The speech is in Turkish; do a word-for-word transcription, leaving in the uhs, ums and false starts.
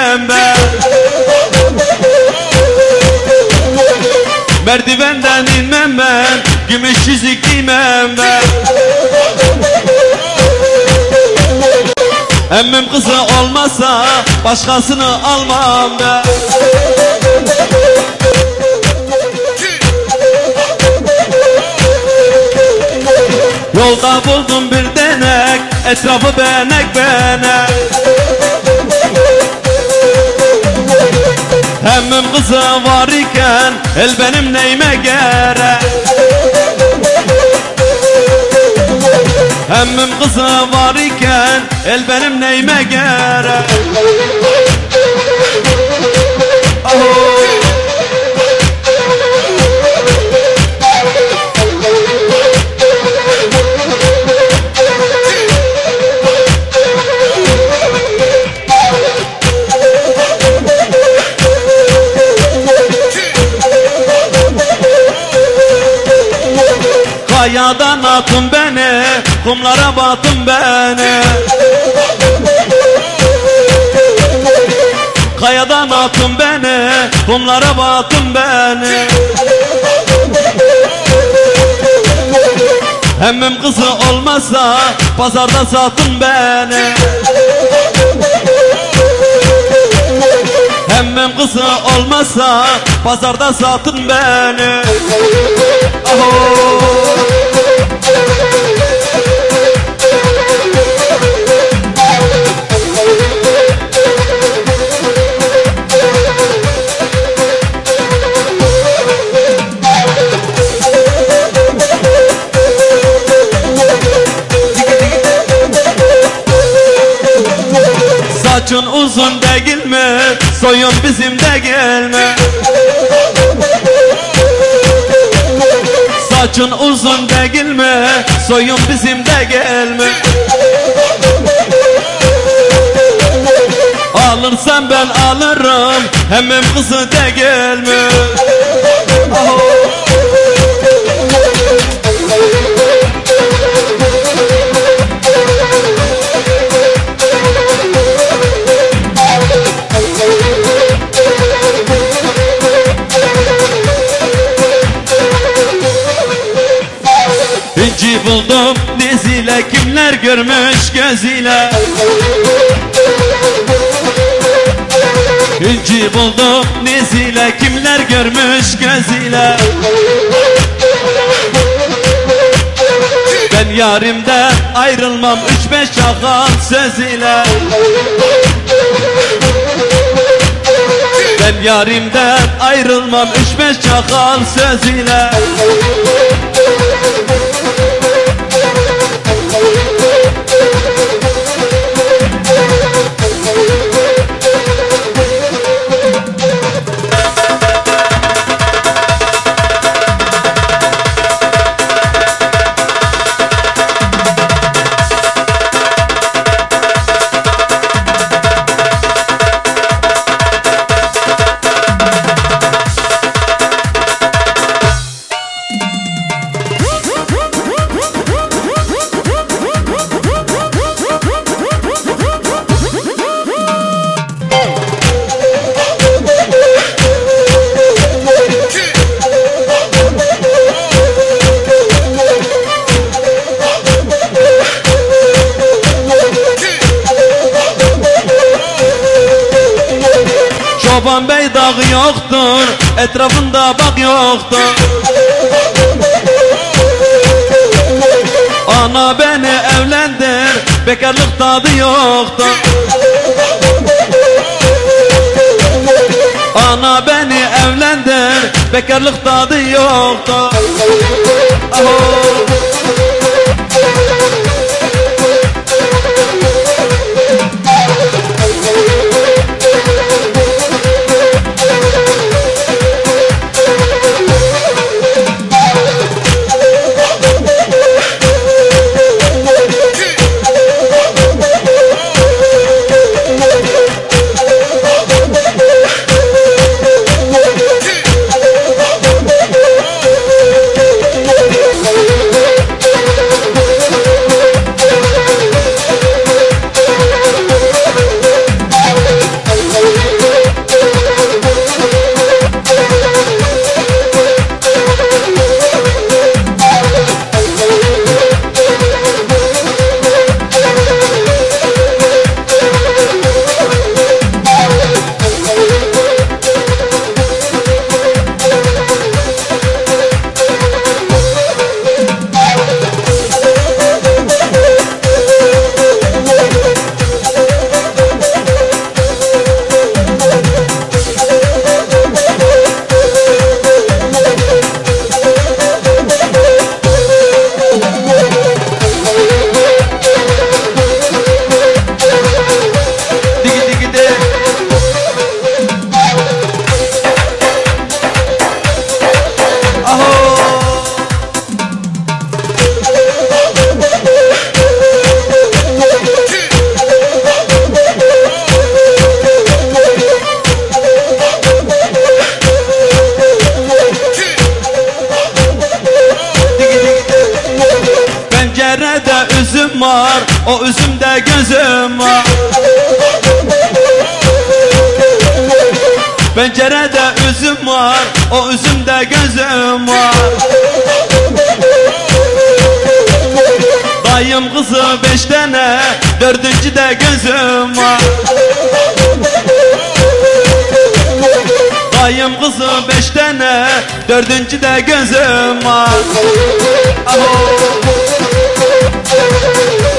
giymem ben. Merdivenden inmem ben, gümüş yüzük giymem ben. Emmim kızı olmazsa başkasını almam ben. Yolda buldum bir denek, etrafı benek benek. Emmim kızı var iken el benim neyime gerek. Emmim kızı var iken el benim neyime gerek. Oh. Kayadan atın beni, kumlara batın beni. Kayadan atın beni, kumlara batın beni. Emmim kızı olmazsa pazarda satın beni. Emmim kızı olmazsa pazarda satın beni. Oh. Saçın uzun değil mi? Soyun bizim değil mi? Saçın uzun değil mi? Soyun bizim değil mi? Alırsan ben alırım, emmim kızı değil mi? Oh. İnci buldum diziyle, kimler görmüş gözüyle. İnci buldum diziyle, kimler görmüş gözüyle. Ben yarimden ayrılmam üç beş çakal sözüyle. Ben yarimden ayrılmam üç beş çakal sözüyle. Çoban Bey dağı yoktur, etrafında bak yoktur. Ana beni evlendir, bekarlık tadı yoktur. Ana beni evlendir, bekarlık tadı yoktur. Oh. üzüm var, o üzümde gözüm var. Pencerede üzüm var, o üzümde gözüm var. Dayım kızı beş tane, dördüncü de gözüm var. Dayım kızı beş tane, dördüncü de gözüm var. Oh.